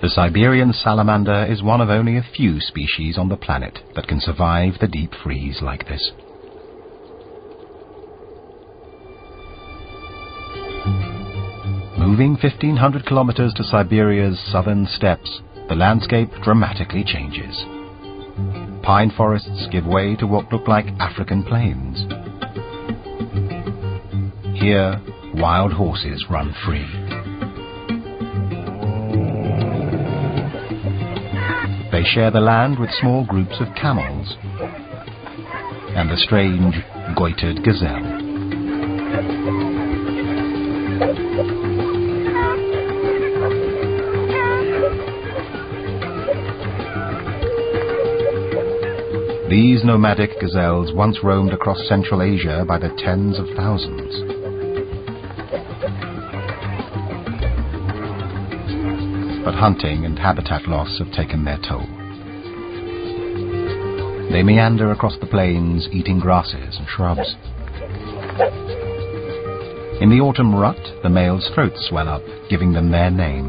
The Siberian salamander is one of only a few species on the planet that can survive the deep freeze like this. Moving 1,500 kilometers to Siberia's southern steppes, the landscape dramatically changes. Pine forests give way to what look like African plains. Here, wild horses run free. They share the land with small groups of camels and the strange goitered gazelle. These nomadic gazelles once roamed across Central Asia by the tens of thousands. But hunting and habitat loss have taken their toll. They meander across the plains, eating grasses and shrubs. In the autumn rut, the males' throats swell up, giving them their name.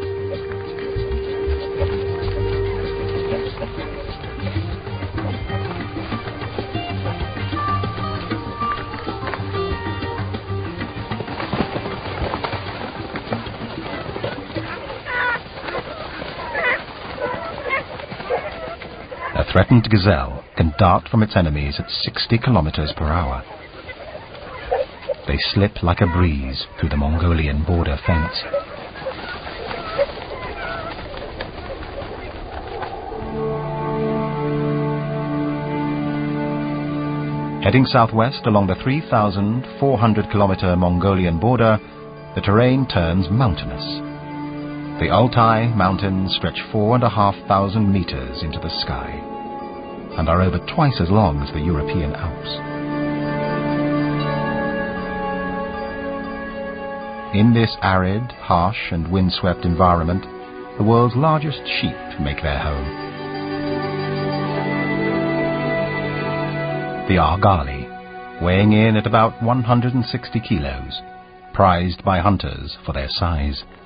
A threatened gazelle can dart from its enemies at 60 kilometers per hour. They slip like a breeze through the Mongolian border fence. Heading southwest along the 3,400-kilometer Mongolian border, the terrain turns mountainous. The Altai Mountains stretch 4,500 meters into the sky and are over twice as long as the European Alps. In this arid, harsh and windswept environment, the world's largest sheep make their home. The Argali, weighing in at about 160 kilos, prized by hunters for their size.